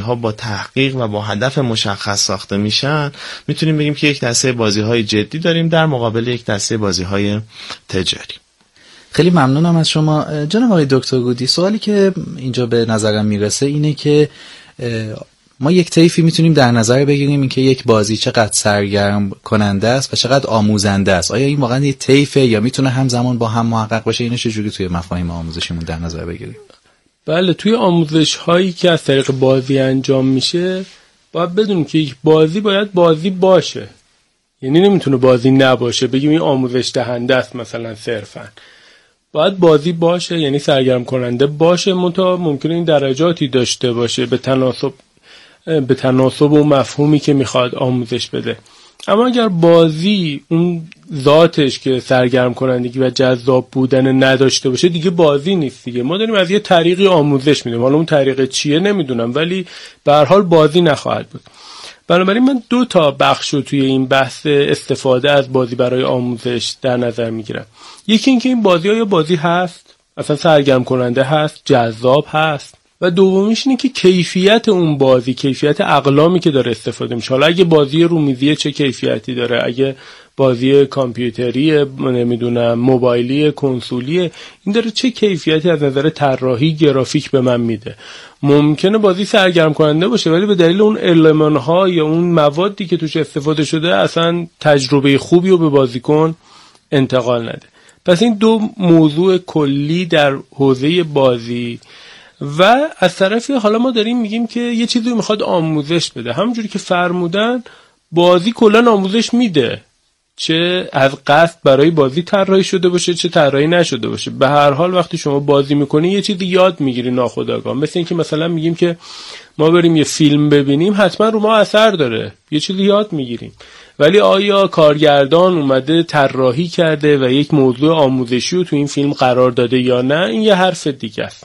بازی‌ها با تحقیق و با هدف مشخص ساخته میشن، میتونیم بگیم که یک دسته بازی‌های جدی داریم در مقابل یک دسته بازی‌های تجاری. خیلی ممنونم از شما جناب آقای دکتر گودی. سوالی که اینجا به نظرم میرسه اینه که ما یک طیفی میتونیم در نظر بگیریم این که یک بازی چقدر سرگرم کننده است و چقدر آموزنده است. آیا این واقعا یک طیفه یا میتونه همزمان با هم محقق باشه؟ اینو چجوری توی مفاهیم آموزشیمون در نظر بگیریم؟ بله، توی آموزش هایی که از طریق بازی انجام میشه باید بدونیم که یک بازی باید بازی باشه، یعنی نمیتونه بازی نباشه بگیم این آموزش دهنده است مثلا صرفا. باید بازی باشه، یعنی سرگرم کننده باشه، منتها ممکنه این درجاتی داشته باشه به تناسب اون مفهومی که میخواد آموزش بده. اما اگر بازی اون ذاتش که سرگرم کنندگی و جذاب بودن نداشته باشه دیگه بازی نیست دیگه. ما داریم از یه طریقی آموزش میدیم، حالا اون طریق چیه نمیدونم، ولی به هر حال بازی نخواهد بود. بنابراین من 2 بخش رو توی این بحث استفاده از بازی برای آموزش در نظر میگیرم. یکی این که این بازی ها یا بازی هست، اصلا سرگرم کننده هست، جذاب هست، و دومیش اینه که کیفیت اون بازی، کیفیت اقلامی که داره استفاده میشه. حالا اگه بازی رومیزی چه کیفیتی داره، اگه بازی کامپیوتری، نمیدونم موبایلی، کنسولی، این داره چه کیفیتی از نظر طراحی گرافیک به من میده. ممکنه بازی سرگرم کننده باشه ولی به دلیل اون المان‌ها یا اون موادی که توش استفاده شده اصلا تجربه خوبی رو به بازیکن انتقال نده. پس این 2 موضوع کلی در حوزه بازی. و از طرفی حالا ما داریم میگیم که یه چیزی میخواد آموزش بده، همونجوری که فرمودن بازی کلا آموزش میده، چه از قصد برای بازی طراحی شده باشه چه طراحی نشده باشه. به هر حال وقتی شما بازی میکنی یه چیزی یاد میگیری ناخودآگاه. مثل اینکه مثلا میگیم که ما بریم یه فیلم ببینیم، حتما رو ما اثر داره، یه چیزی یاد میگیریم، ولی آیا کارگردان اومده طراحی کرده و یک موضوع آموزشی رو تو این فیلم قرار داده یا نه، این یه حرف دیگه است.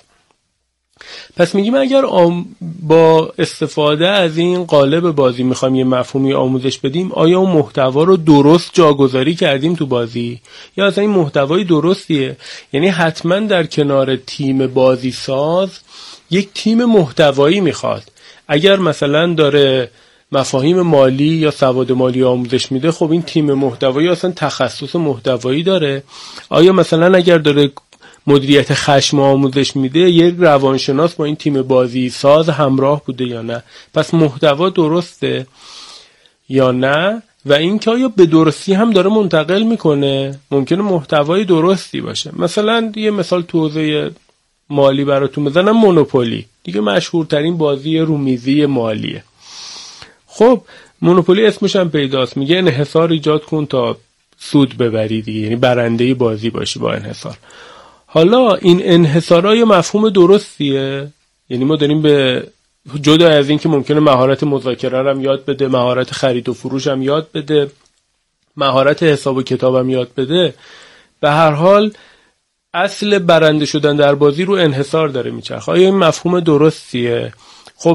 پس میگیم اگر با استفاده از این قالب بازی میخوایم یه مفهومی آموزش بدیم، آیا اون محتوا رو درست جاگذاری کردیم تو بازی یا اصلا این محتوای درستیه؟ یعنی حتما در کنار تیم بازی ساز یک تیم محتوایی میخواد. اگر مثلا داره مفاهیم مالی یا سواد مالی آموزش میده، خب این تیم محتوایی اصلا تخصص محتوایی داره. آیا مثلا اگر داره مدیریت خشم آموزش میده، یک روانشناس با این تیم بازی ساز همراه بوده یا نه؟ پس محتوا درسته یا نه؟ و این که آیا به درستی هم داره منتقل میکنه؟ ممکنه محتوای درستی باشه. مثلا یه مثال تو حوزه مالی براتون بزنم، مونوپولی دیگه مشهورترین بازی رومیزی مالیه. خب مونوپولی اسمش هم پیداست، میگه انحصار ایجاد کن تا سود ببری دیگه، یعنی برنده بازی باشی با انحصار. حالا این انحصارای مفهوم درستیه؟ یعنی ما داریم به جدا از این که ممکنه مهارت مذاکره هم یاد بده، مهارت خرید و فروش هم یاد بده، مهارت حساب و کتاب هم یاد بده، به هر حال اصل برنده شدن در بازی رو انحصار داره میچرخه. آیا این مفهوم درستیه؟ خب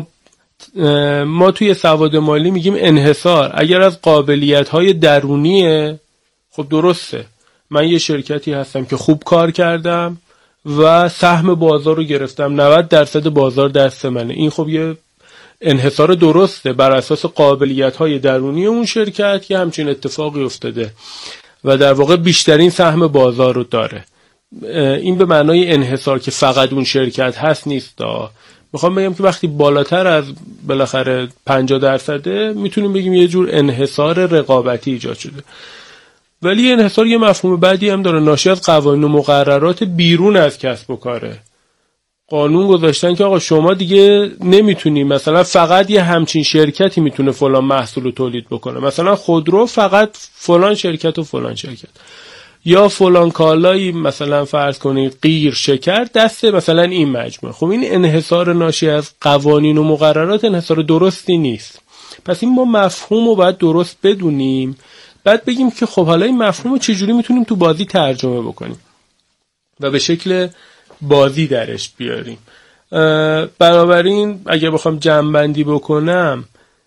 ما توی سواد مالی میگیم انحصار اگر از قابلیت‌های درونیه، خب درسته. من یه شرکتی هستم که خوب کار کردم و سهم بازار رو گرفتم، 90% بازار دست منه، این خب یه انحصار درسته، بر اساس قابلیت‌های درونی اون شرکت که همچین اتفاقی افتاده و در واقع بیشترین سهم بازار رو داره. این به معنای انحصار که فقط اون شرکت هست نیست. میخوام بگم که وقتی بالاتر از بالاخره 50% میتونیم بگیم یه جور انحصار رقابتی ایجاد شده. ولی انحصار یه مفهوم بعدی هم داره، ناشی از قوانین و مقررات بیرون از کسب و کاره. قانون گذاشتن که آقا شما دیگه نمیتونی، مثلا فقط یه همچین شرکتی میتونه فلان محصول رو تولید بکنه، مثلا خودرو فقط فلان شرکت و فلان شرکت، یا فلان کالایی مثلا فرض کنید قیر، شکر دست مثلا این مجموعه. خب این انحصار ناشی از قوانین و مقررات انحصار درستی نیست. پس این ما مفهوم رو باید درست بدونیم، بعد بگیم که خب حالا این مفهوم رو چجوری میتونیم تو بازی ترجمه بکنیم و به شکل بازی درش بیاریم. بنابراین اگه بخوام جمع‌بندی بکنم،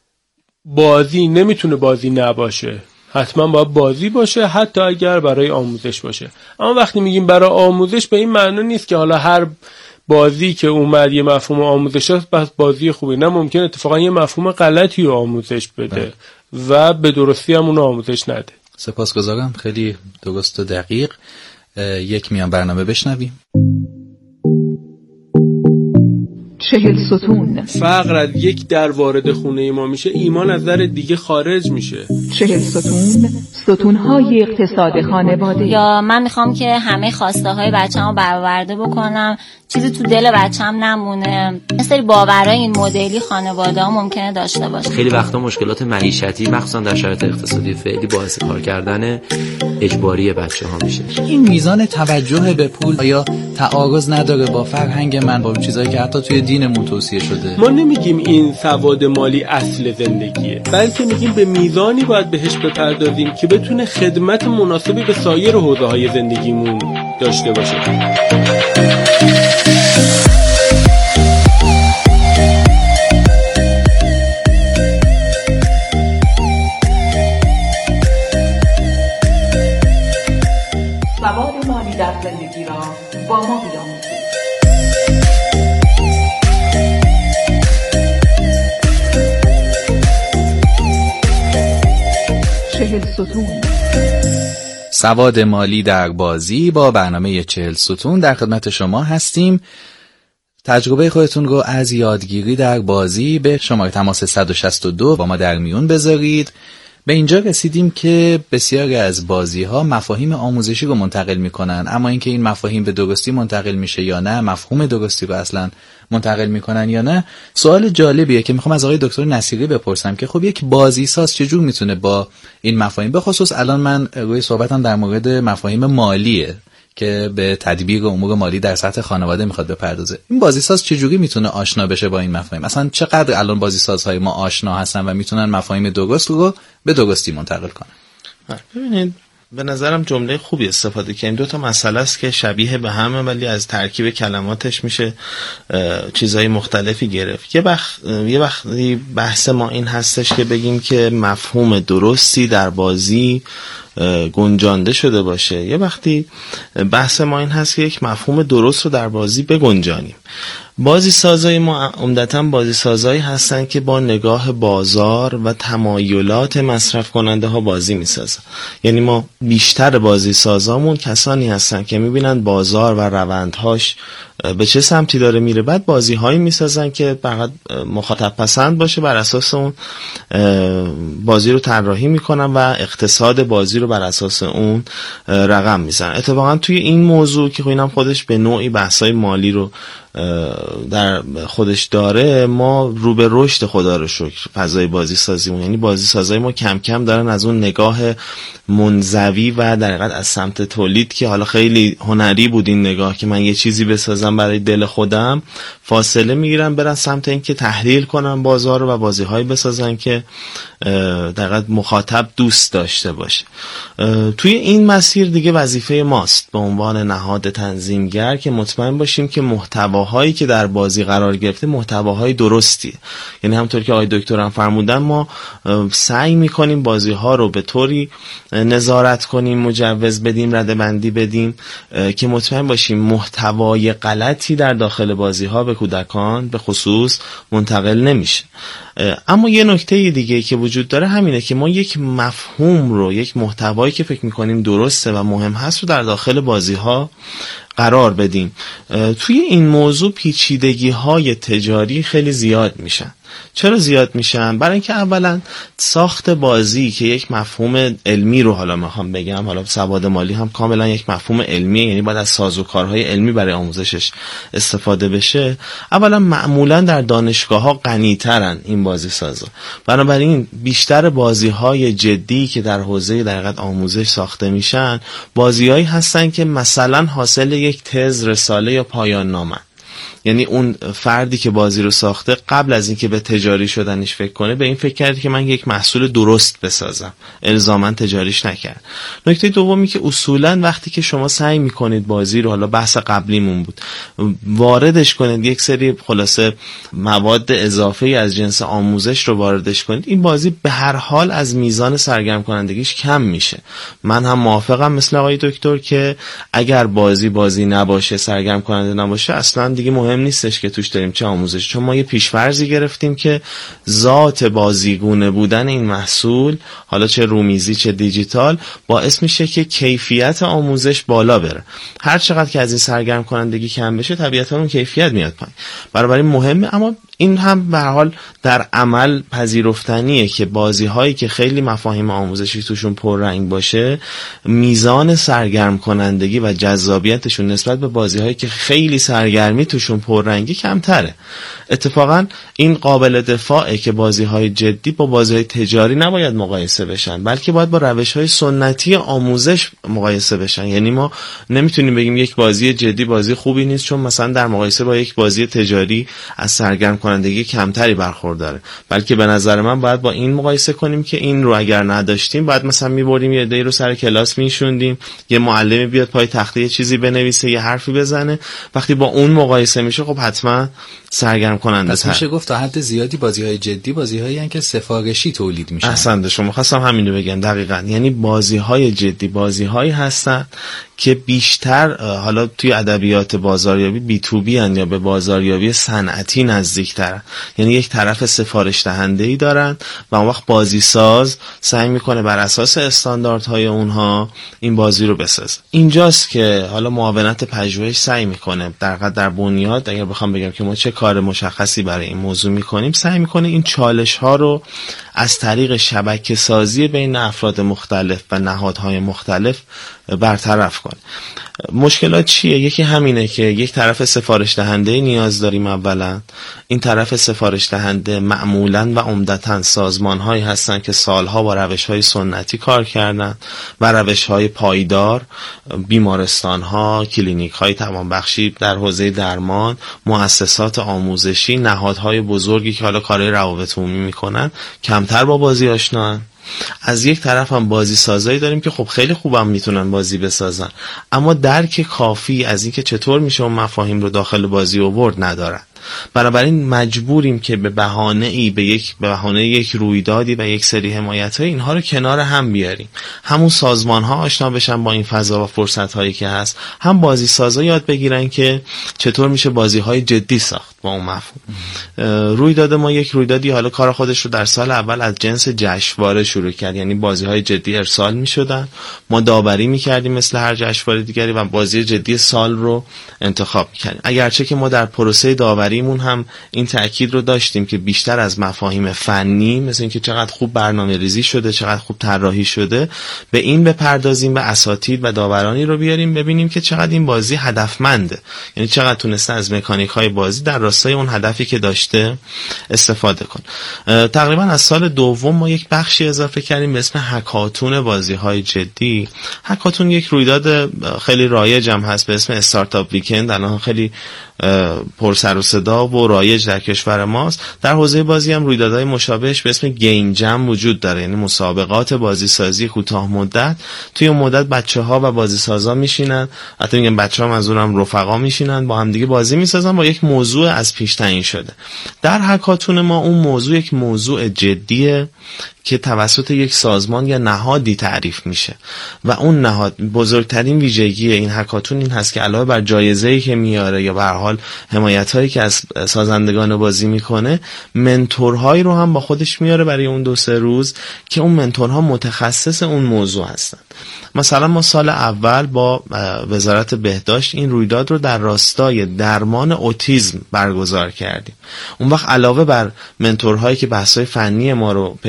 بازی نمیتونه بازی نباشه، حتما باید بازی باشه، حتی اگر برای آموزش باشه. اما وقتی میگیم برای آموزش به این معنی نیست که حالا هر بازی که اومد یه مفهوم آموزش هست بس بازی خوبی، نه ممکن اتفاقا یه مفهوم غلطی رو آموزش بده و به درستی هم اون آموزش نده. سپاسگزارم، خیلی درست و دقیق. یک میان برنامه بشنویم. 40 ستون. فقر از یک در وارد خونه ما میشه، ایمان از در دیگه خارج میشه. 40 ستون، ستون‌های اقتصاد خانواده. یا من میخوام که همه خواسته های بچه‌مو برآورده بکنم، چیزی تو دل بچه‌م نمونه. یه سری باورای این مدلی خانواده‌ها ممکنه داشته باشه. خیلی وقتا مشکلات معیشتی مخصوصا در شرایط اقتصادی فعلی باعث کار کردن اجباری بچه‌ها میشه. این میزان توجه به پول یا تعارض نداره با فرهنگ من، با چیزایی که حتی توی دینمون توصیه شده. ما نمیگیم این سواد مالی اصل زندگیه، بلکه میگیم به میزانی باید بهش بپردازیم که بتونه خدمت مناسبی به سایر حوزه‌های زندگیمون داشته باشه. سواد مالی در زندگی را با ما بیاموزید. 40 ستون. سواد مالی در بازی با برنامه 40 ستون در خدمت شما هستیم. تجربه خودتون رو از یادگیری در بازی به شماره تماس 162 با ما در میون بذارید. به اینجا رسیدیم که بسیاری از بازی‌ها مفاهیم آموزشی رو منتقل می‌کنن، اما اینکه این مفاهیم به درستی منتقل میشه یا نه، مفهوم درستی رو اصلا منتقل می‌کنن یا نه، سوال جالبیه که می‌خوام از آقای دکتر نصیری بپرسم که خب یک بازیساز چجور میتونه با این مفاهیم، به خصوص الان من روی صحبتم در مورد مفاهیم مالیه که به تدبیر امور مالی در سطح خانواده میخواد بپردازه، این بازیساز چجوری میتونه آشنا بشه با این مفاهیم؟ مثلا چقدر الان بازیسازهای ما آشنا هستن و میتونن مفاهیم درست رو به درستی منتقل کنن؟ ببینید، به نظرم جمله خوبی استفاده کردیم. دو تا مسئله است که شبیه به همه ولی از ترکیب کلماتش میشه چیزهای مختلفی گرفت. یه وقتی بحث ما این هستش که بگیم که مفهوم درستی در بازی گنجانده شده باشه، یه وقتی بحث ما این هست که یک مفهوم درست رو در بازی بگنجانیم. بازی سازای ما عمدتاً بازی سازایی هستن که با نگاه بازار و تمایلات مصرف کننده ها بازی میسازن. یعنی ما بیشتر بازی سازامون کسانی هستن که میبینن بازار و روندهاش به چه سمتی داره میره، بعد بازی هایی میسازن که فقط مخاطب پسند باشه، بر اساس اون بازی رو طراحی میکنن و اقتصاد بازی رو بر اساس اون رقم میزنن. اتفاقا توی این موضوع که اینم خودش به نوعی بحثای مالی رو در خودش داره، ما رو به رشد خدا رو شکر فضای بازی سازیمون، یعنی بازی سازای ما کم کم دارن از اون نگاه منزوی و در حقیقت از سمت تولید که حالا خیلی هنری بود این نگاه که من یه چیزی بسازم برای دل خودم، فاصله میگیرن برن سمت این که تحلیل کنن بازار رو و بازی‌هایی بسازن که در حقیقت مخاطب دوست داشته باشه. توی این مسیر دیگه وظیفه ماست به عنوان نهاد تنظیمگر که مطمئن باشیم که محتواهایی که در بازی قرار گرفته محتواهای درستیه. یعنی همونطور که آقای دکتر هم فرمودن، ما سعی میکنیم بازی‌ها رو به طوری نظارت کنیم، مجوز بدیم، رده‌بندی بدیم که مطمئن باشیم محتوای غلطی در داخل بازی‌ها به کودکان به خصوص منتقل نمیشه. اما یه نکته دیگه که وجود داره همینه که ما یک مفهوم رو، یک محتوایی که فکر میکنیم درسته و مهم هست رو در داخل بازی‌ها قرار بدیم. توی این موضوع پیچیدگی‌های تجاری خیلی زیاد میشن. چرا زیاد میشن؟ برای اینکه اولا ساخت بازی که یک مفهوم علمی رو حالا میخوام بگم، حالا سواد مالی هم کاملا یک مفهوم علمیه، یعنی باید از سازوکارهای علمی برای آموزشش استفاده بشه. اولا معمولا در دانشگاه‌ها غنی‌ترن این بازی سازا، بنابراین بیشتر بازی‌های جدی که در حوزه در حقیقت آموزش ساخته میشن بازی‌هایی هستن که مثلا حاصل یک تز، رساله یا پایان نامه. یعنی اون فردی که بازی رو ساخته قبل از اینکه به تجاری شدنش فکر کنه به این فکر کرد که من یک محصول درست بسازم، الزاماً تجاریش نکرد. نکته دومی که اصولاً وقتی که شما سعی میکنید بازی رو، حالا بحث قبلیمون بود، واردش کنید، یک سری خلاصه مواد اضافی از جنس آموزش رو واردش کنید، این بازی به هر حال از میزان سرگرم کنندگیش کم میشه. من هم موافقم مثل آقای دکتر که اگر بازی نباشه، سرگرم کننده نباشه، اصلا دیگه مهم نیستش که توش داریم چه آموزش، چون ما یه پیش‌فرضی گرفتیم که ذات بازیگونه بودن این محصول، حالا چه رومیزی چه دیجیتال، باعث میشه که کیفیت آموزش بالا بره. هر چقدر که از این سرگرم کنندگی کم بشه طبیعتاً اون کیفیت میاد پایین. برای مهمه، اما این هم به هر حال در عمل پذیرفتنیه که بازی‌هایی که خیلی مفاهیم آموزشی توشون پررنگ باشه، میزان سرگرم کنندگی و جذابیتشون نسبت به بازی‌هایی که خیلی سرگرمی توشون پررنگی کمتره. اتفاقا این قابل دفاعه که بازی‌های جدی با بازی‌های تجاری نباید مقایسه بشن، بلکه باید با روش‌های سنتی آموزش مقایسه بشن. یعنی ما نمیتونیم بگیم یک بازی جدی بازی خوبی نیست چون مثلا در مقایسه با یک بازی تجاری از سرگرم کنندگی کمتری برخورداره، بلکه به نظر من باید با این مقایسه کنیم که این رو اگر نداشتیم باید مثلا میبریم یه عده‌ای رو سر کلاس میشوندیم، یه معلمی بیاد پای تخته یه چیزی بنویسه، یه حرفی بزنه. وقتی با اون مقایسه میشه خب حتما سرگرم کننده تر. میشه گفت تا حد زیادی بازی‌های جدی بازی‌هایی هستن که سفارشی تولید میشن. احسنت، شما خواستم همین رو بگم دقیقاً. یعنی بازی‌های جدی بازی‌هایی هستن که بیشتر حالا توی ادبیات بازاریابی بی تو بی ان یا به بازاریابی صنعتی نزدیک‌ترن. یعنی یک طرف سفارش دهنده‌ای دارن و اون وقت بازی ساز سعی میکنه بر اساس استانداردهای اونها این بازی رو بسازه. اینجاست که حالا معاونت پژوهش سعی میکنه در بنیاد، اگر بخوام بگم که ما چه کار مشخصی برای این موضوع میکنیم، سعی میکنه این چالش‌ها رو از طریق شبکه سازی بین افراد مختلف و نهادهای مختلف برطرف کنه. مشکلات چیه؟ یکی همینه که یک طرف سفارش دهنده نیاز داریم. اولا این طرف سفارش دهنده معمولاً و عمدتاً سازمان‌هایی هستن که سالها با روش‌های سنتی کار کردن و روش‌های پایدار، بیمارستان‌ها، کلینیک‌های توانبخشی در حوزه درمان، مؤسسات آموزشی، نهادهای بزرگی که حالا کارهای روابط عمومی میکنن کمتر با بازی آشنان. از یک طرف هم بازی سازایی داریم که خب خیلی خوبم میتونن بازی بسازن، اما درک کافی از اینکه چطور میشه اون مفاهیم رو داخل بازی آورد ندارن. بنابراین مجبوریم که به بهانه یک رویدادی و یک سری حمایت‌های اینها رو کنار هم بیاریم. همون سازمان‌ها آشنا بشن با این فضا و فرصت‌هایی که هست، هم بازی سازا یاد بگیرن که چطور میشه بازی‌های جدی ساخت با اون مفهوم. رویداد ما یک رویدادی حالا کار خودش رو در سال اول از جنس جشنواره شروع کرد، یعنی بازی‌های جدی ارسال می‌شدن، ما داوری می‌کردیم مثل هر جشنواره دیگری و بازی جدی سال رو انتخاب می‌کردیم. اگرچه که ما در پروسه داوریمون هم این تأکید رو داشتیم که بیشتر از مفاهیم فنی مثل اینکه چقدر خوب برنامه‌ریزی شده، چقدر خوب طراحی شده، به این بپردازیم و اساتید و داورانی رو بیاریم ببینیم که چقدر این بازی هدفمنده، یعنی چقدر تونسته از مکانیک‌های بازی در راستای اون هدفی که داشته استفاده کن. تقریبا از سال دوم ما یک بخشی اضافه کردیم به اسم هکاتون بازی‌های جدی. هکاتون یک رویداد خیلی رایج هم هست به اسم استارتاپ ویکند، الان خیلی پر سر و صدا و رایج در کشور ماست. در حوزه بازی هم رویدادهای مشابهش به اسم گیم جم وجود داره، یعنی مسابقات بازی سازی کوتاه مدت. توی اون مدت بچه‌ها و بازی سازا میشینن، حتی میگم بچه‌ها منظورم رفقا میشینن، با هم دیگه بازی میسازن با یک موضوع از پیش تعیین شده. در هکاتون ما اون موضوع یک موضوع جدیه که توسط یک سازمان یا نهادی تعریف میشه و اون نهاد بزرگترین ویژگی این هکاتون این هست که علاوه بر جایزه‌ای که میاره یا به هر حال حمایت‌هایی که از سازندگان بازی میکنه، منتورهایی رو هم با خودش میاره برای اون 2-3 روز که اون منتورها متخصص اون موضوع هستن. مثلا ما سال اول با وزارت بهداشت این رویداد رو در راستای درمان اوتیسم برگزار کردیم. اون وقت علاوه بر منتورهایی که بحث‌های فنی ما رو پیگیری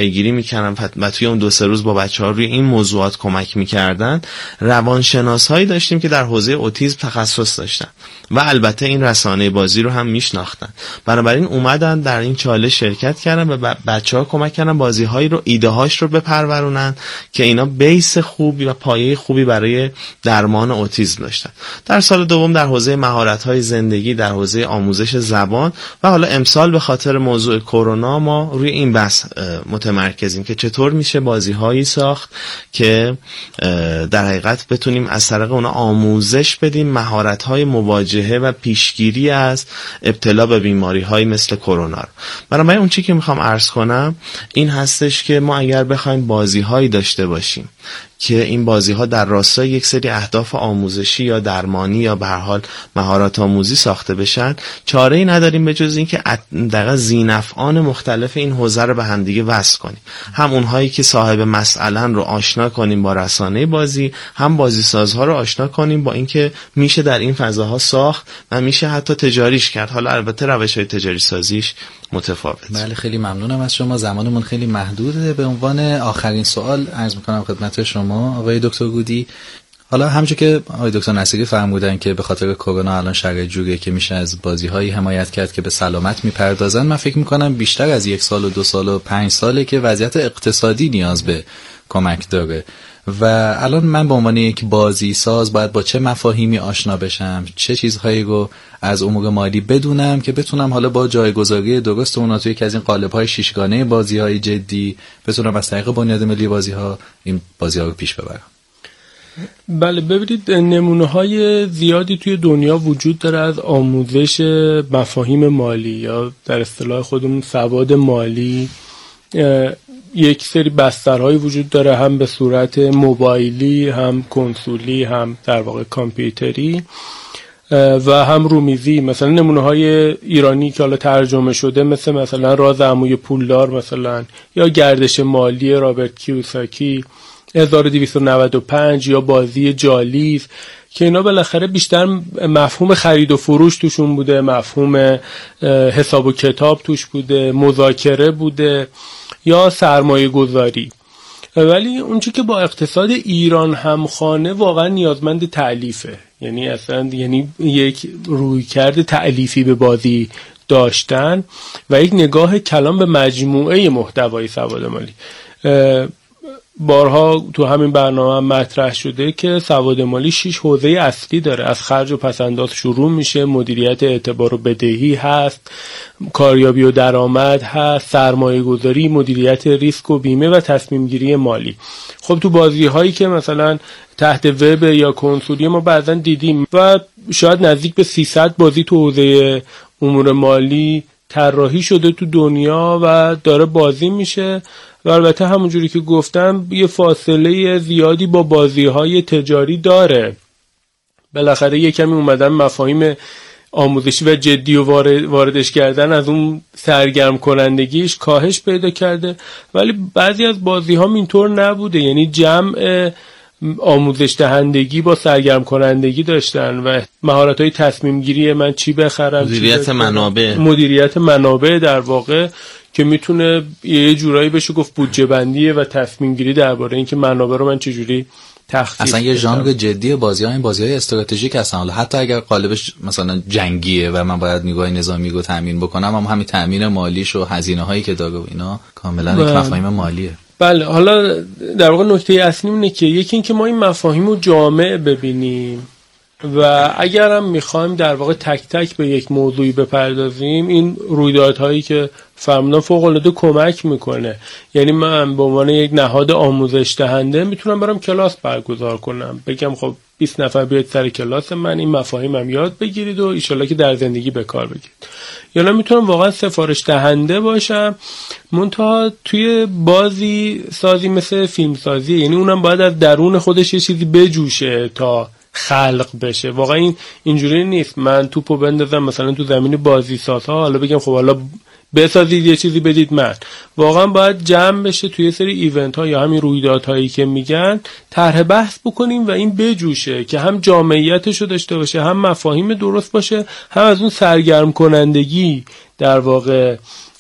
میکردن و توی اون 2-3 روز با بچه‌ها روی این موضوعات کمک میکردن، روانشناس‌هایی داشتیم که در حوزه اوتیسم تخصص داشتن و البته این رسانه بازی رو هم میشناختن. بنابراین اومدن در این چالش شرکت کردن و بچه‌ها کمک کردن بازی‌هایی رو، ایده‌هاش رو بپرورونن که اینا بیس خوبی و پایه خوبی برای درمان اوتیسم داشتن. در سال دوم در حوزه مهارت‌های زندگی، در حوزه آموزش زبان و حالا امسال به خاطر موضوع کرونا ما روی این بحث متمرکزیم که چطور میشه بازی‌هایی ساخت که در حقیقت بتونیم از طریق اونها آموزش بدیم مهارت‌های مواجهه و پیشگیری از ابتلا به بیماری‌های مثل کرونا رو. برای اون چیزی که میخوام عرض کنم این هستش که ما اگر بخوایم بازی‌هایی داشته باشیم که این بازی‌ها در راستای یک سری اهداف آموزشی یا درمانی یا به هر حال مهارت آموزی ساخته بشن، چاره‌ای نداریم به جز اینکه دقیقاً ذینفعان مختلف این حوزه رو به هم دیگه وصل کنیم. هم اونهایی که صاحب مسئله رو آشنا کنیم با رسانه بازی، هم بازیسازها رو آشنا کنیم با اینکه میشه در این فضاها ساخت و میشه حتی تجاریش کرد. حالا البته روش‌های تجاری سازیش متفاوت. بله، خیلی ممنونم از شما. زمانمون خیلی محدوده. به عنوان آخرین سوال عرض می‌کنم خدمت شما آقای دکتر گودی، حالا همونجور که آقای دکتر نصیری فرمودن که به خاطر کرونا الان شرایط جوریه که میشه از بازی‌هایی حمایت کرد که به سلامت میپردازن، من فکر می‌کنم بیشتر از 1 سال و 2 سال و 5 ساله که وضعیت اقتصادی نیاز به کمک داره و الان من به عنوان یک بازی ساز باید با چه مفاهیمی آشنا بشم، چه چیزهایی رو از امور مالی بدونم که بتونم حالا با جایگذاری درست اونها توی یکی از این قالب‌های شیشگانه بازی‌های جدی بتونم از طریق بنیاد ملی بازی‌ها این بازی‌ها رو پیش ببرم. بله، ببینید نمونه‌های زیادی توی دنیا وجود داره از آموزش مفاهیم مالی یا در اصطلاح خودمون سواد مالی. یک سری بسترهایی وجود داره، هم به صورت موبایلی، هم کنسولی، هم در واقع کامپیوتری و هم رومیزی. مثلا نمونه‌های ایرانی که حالا ترجمه شده مثلا راز عموی پولدار مثلا، یا گردش مالی رابرت کیوساکی 1295، یا بازی جالیز که اینا بالاخره بیشتر مفهوم خرید و فروش توشون بوده، مفهوم حساب و کتاب توش بوده، مذاکره بوده یا سرمایه گذاری. ولی اون چیزی که با اقتصاد ایران همخوانه واقعا نیازمند تألیفه، یعنی اصلا یک رویکرد تألیفی به بازی داشتن و یک نگاه کلان به مجموعه محتوای سواد مالی. بارها تو همین برنامه هم مطرح شده که سواد مالی 6 حوزه اصلی داره. از خرج و پس‌انداز شروع میشه، مدیریت اعتبار و بدهی هست، کاریابی و درآمد هست، سرمایه گذاری، مدیریت ریسک و بیمه و تصمیم گیری مالی. خب تو بازی هایی که مثلا تحت وب یا کنسولی ما بعضا دیدیم و شاید نزدیک به 300 بازی تو حوزه امور مالی طراحی شده تو دنیا و داره بازی میشه و البته همونجوری که گفتم یه فاصله زیادی با بازی‌های تجاری داره. بالاخره یه کمی اومدن مفاهیم آموزشی و جدی و واردش کردن، از اون سرگرم کنندگیش کاهش پیدا کرده، ولی بعضی از بازی‌ها اینطور نبوده، یعنی جمع آموزش دهندگی با سرگرم کنندگی داشتن و مهارت‌های تصمیم گیری، من چی بخرم، مدیریت منابع در واقع که میتونه یه جورایی بشه گفت بودجه بندیه و تصمیم گیری درباره اینکه منابع رو من چجوری تخصیص اصلا یه ژانر جدی بازی‌ها این بازی‌های استراتژیک هستن. حالا حتی اگر قالبش مثلا جنگیه و من باید نیروهای نظامی رو تامین بکنم، اما همین تامین مالیش و هزینه‌هایی که داره و اینا کاملا یک مفاهیم مالیه. بله، حالا در واقع نکته اصلی اینه که یکی این که ما این مفاهیم رو جامع ببینیم و اگر هم میخوایم در واقع تک تک به یک موضوعی بپردازیم، این رویدادهایی که فرمودن فوق‌العاده کمک میکنه. یعنی من به عنوان یک نهاد آموزش دهنده میتونم برام کلاس برگزار کنم، بگم خب 20 نفر بیاید سر کلاس من، این مفاهیمم یاد بگیرید و ایشالله که در زندگی به کار بگیرید. یا نه میتونم واقعا سفارش دهنده باشم، منتها توی بازی سازی مثل فیلم سازی، یعنی اونم باید از درون خودش یه چیزی بجوشه تا خلق بشه. واقعا اینجوری نیست من توپو بندازم مثلا تو زمین بازی سازها، حالا بگم خب حالا بسازید یه چیزی بدید من. واقعا باید جمع بشه توی سری ایونت ها یا همین رویدادهایی که میگن طرح بحث بکنیم و این بجوشه که هم جامعیتشو داشته باشه، هم مفاهیم درست باشه، هم از اون سرگرم کنندگی در واقع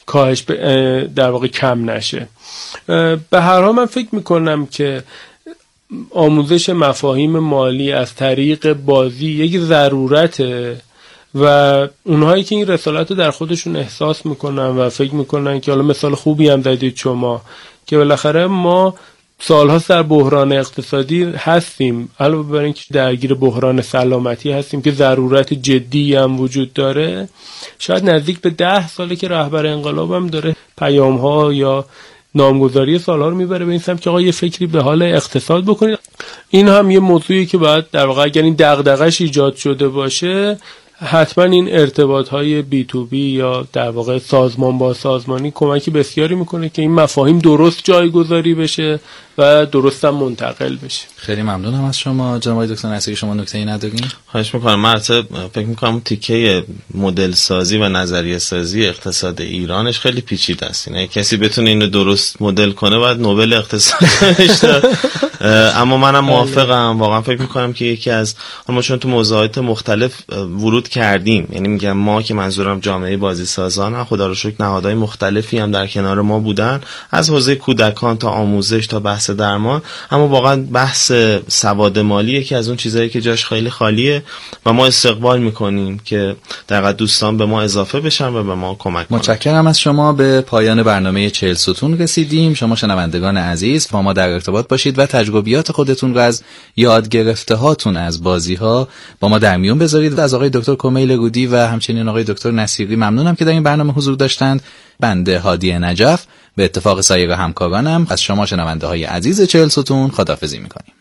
کاهش در واقع کم نشه. به هر حال من فکر میکنم که آموزش مفاهیم مالی از طریق بازی یک ضرورته و اونهایی که این رسالت رو در خودشون احساس میکنن و فکر میکنن که حالا مثال خوبی هم زدید شما که بالاخره ما سال‌هاست در بحران اقتصادی هستیم، علاوه بر اینکه درگیر بحران سلامتی هستیم که ضرورت جدی هم وجود داره، شاید نزدیک به 10 ساله که رهبر انقلاب هم داره پیام‌ها یا نامگذاری سال‌ها رو میبره به این سمت که آقا یه فکری به حال اقتصاد بکنید. این هم یه موضوعی که باید در واقع اگر این دغدغه‌اش ایجاد شده باشه حتما این ارتباط‌های بی تو بی یا در واقع سازمان با سازمانی کمکی بسیاری میکنه که این مفاهیم درست جایگذاری بشه و درست هم منتقل بشه. خیلی ممنونم از شما جناب دکتر نصیری. شما نکته‌ای ندارین؟ خواهش میکنم. من فکر میکنم تیکه مدل سازی و نظریه سازی اقتصاد ایرانش خیلی پیچیده است. یعنی کسی بتونه اینو درست مدل کنه باید نوبل اقتصاد بشه. اما منم موافقم. واقعا فکر میکنم که یکی از ما چون تو موضوعات مختلف ورود کردیم، یعنی میگم ما که منظورم جامعه بازی سازان، خدا رو شکر نهادهای مختلفی هم در کنار ما بودن، از حوزه کودکان تا آموزش تا بحث درمان، اما واقعا بحث سواد مالی یکی از اون چیزایی که جاش خیلی خالیه و ما استقبال میکنیم که در دوستان به ما اضافه بشن و به ما کمک کنن. متشکرم از شما. به پایان برنامه 40 ستون رسیدیم. شما شنوندگان عزیز با ما در ارتباط باشید و تجربیات خودتون رو از یاد گرفته هاتون از بازی ها با ما در میون بذارید. از آقای دکتر کمیل رودی و همچنین آقای دکتر نصیری ممنونم که در این برنامه حضور داشتند. بنده هادی نجف به اتفاق سایر همکارانم از شما شنونده های عزیز 40 ستون خداحافظی میکنیم.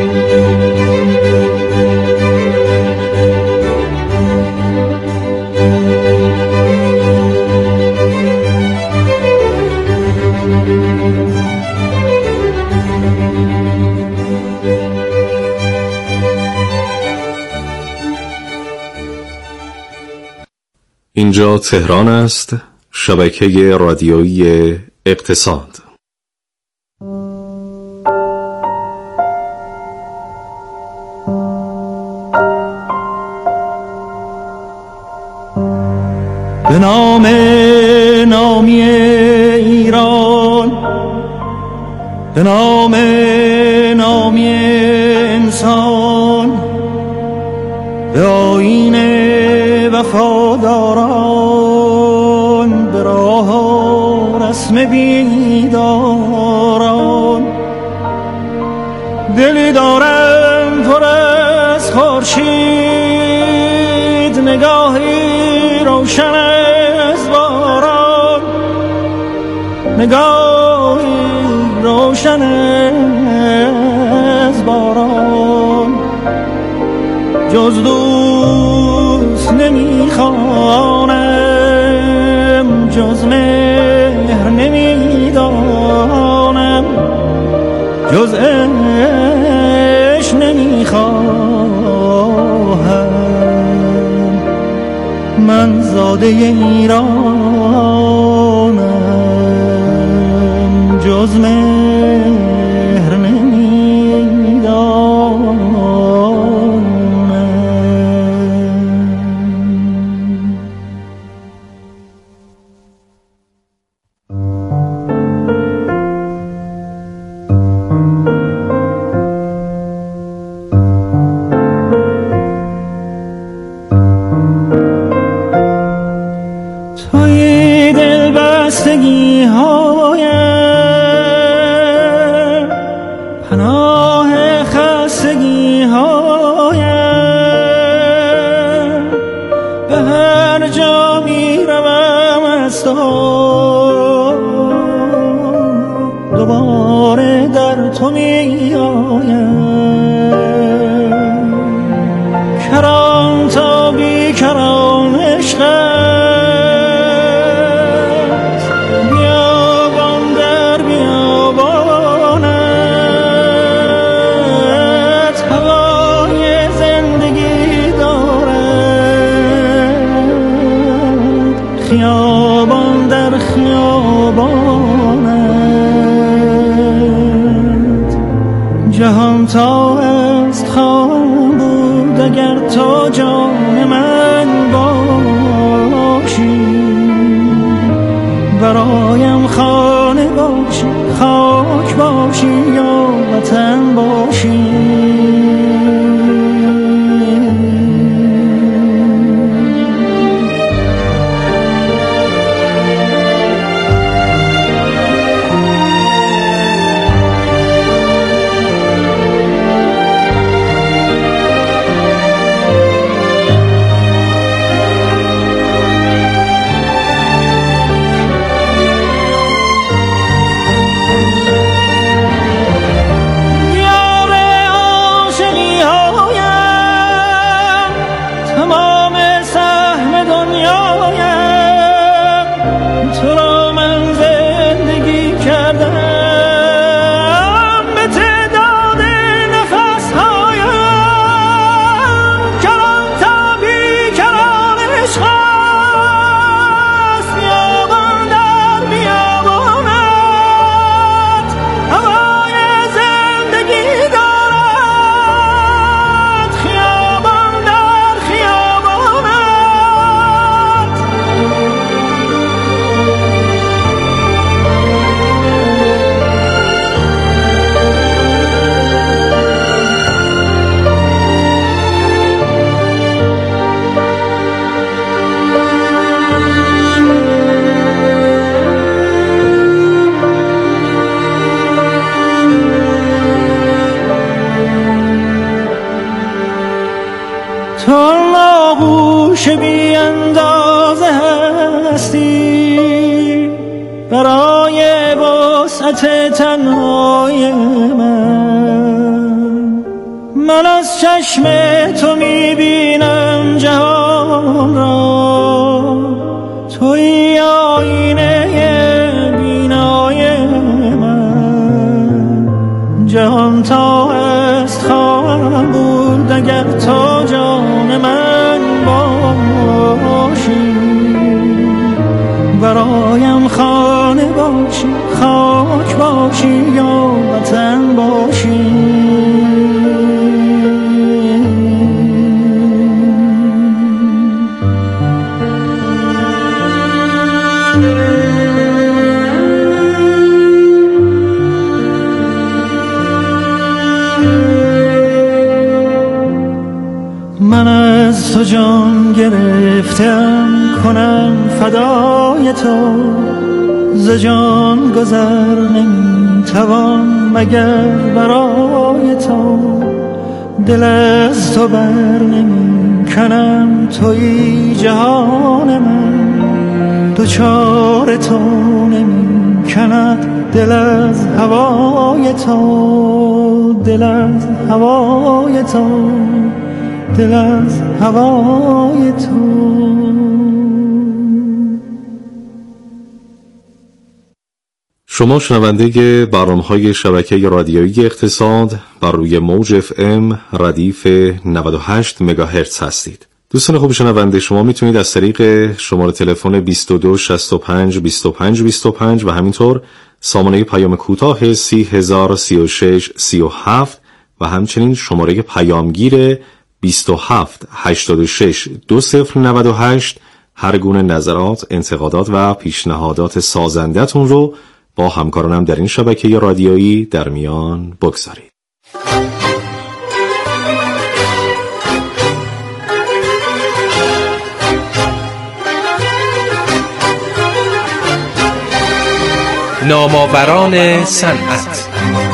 اینجا تهران است، شبکه رادیویی اقتصاد. به نام نامی ایران، به نام نامی انسان، به آیین وفاداران، به راه و رسم بیداران، دلی دارم پر از خورشید، نگاهی روشن از باران، نگاهی روشن از باران، جز دوست نمیخوانم، جز مهر نمیدانم، جز عشق نمیخواهم. من زاده ایرانم، جز مهر نمیدانم. توی دل بستگی هایم، پناه خستگی هایم، به هر جا می روم از تو دوباره در تو می آیم. کران تا بی کران عشق خیابان در خیابانت، جهان تا است خواهم بود اگر تو جان من باشی، و آغوش بی اندازه هستی برای وسعت تنهای من از چشم تو میبینم جهان را، توی آینه بینای من. جهان تا است خواهم بود اگر تو جان من باشی، برایم خانه باشی، خاک باشی یا وطن باشی. من از تو جان گرفتم کنم فدای تو، ز جان گذر نمیتوان مگر برای تو. دل از تو بر نمی کنم توی جهان من، دوچار تو نمی کند دل از هوای تو، دل از هوای تو، دل از هوای تو. شما شنونده برنامه‌های شبکه رادیویی اقتصاد بر روی موج FM ردیف 98 مگاهرتز هستید. دوستان خوب شنونده، شما میتونید از طریق شماره تلفن 22 65 25 25 و همینطور سامانه پیام کوتاه 30036 37 و همچنین شماره پیامگیر 27 86 2098 هر گونه نظرات، انتقادات و پیشنهادات سازنده‌تون رو با همکارانم در این شبکه رادیویی در میان بگذارید. نامآوران صنعت.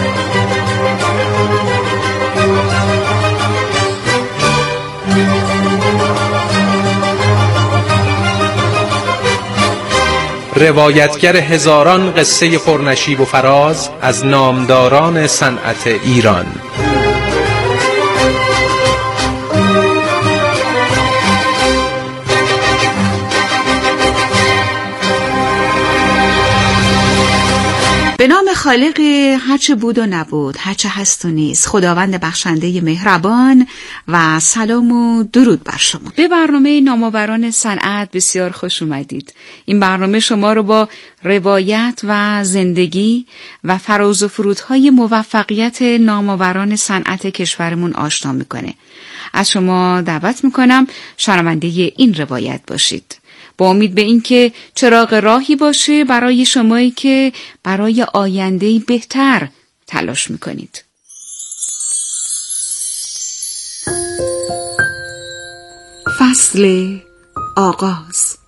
روایتگر هزاران قصه پرنشیب و فراز از نامداران صنعت ایران. به نام خالق هرچه بود و نبود، هرچه هست و نیست، خداوند بخشنده مهربان، و سلام و درود بر شما. به برنامه نامآوران صنعت بسیار خوش اومدید. این برنامه شما رو با روایت و زندگی و فراز و فرودهای موفقیت نامآوران صنعت کشورمون آشنا میکنه. از شما دعوت میکنم شنونده این روایت باشید، با امید به این که چراغ راهی باشه برای شمایی که برای آینده‌ای بهتر تلاش میکنید. فصل آغاز.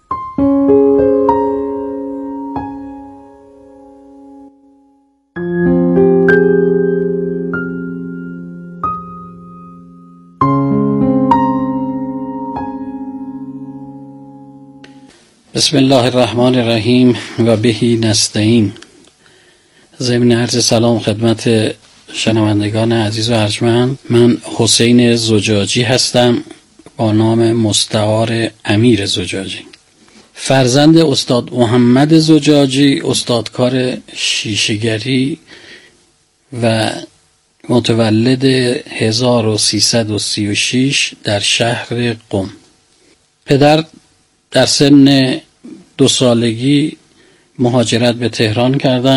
بسم الله الرحمن الرحیم و بهی نستعین. ضمن عرض سلام خدمت شنوندگان عزیز و ارجمند، من حسین زجاجی هستم با نام مستعار امیر زجاجی، فرزند استاد محمد زجاجی، استادکار شیشه‌گری و متولد 1336 در شهر قم. پدر در سن 2 سالگی مهاجرت به تهران کردند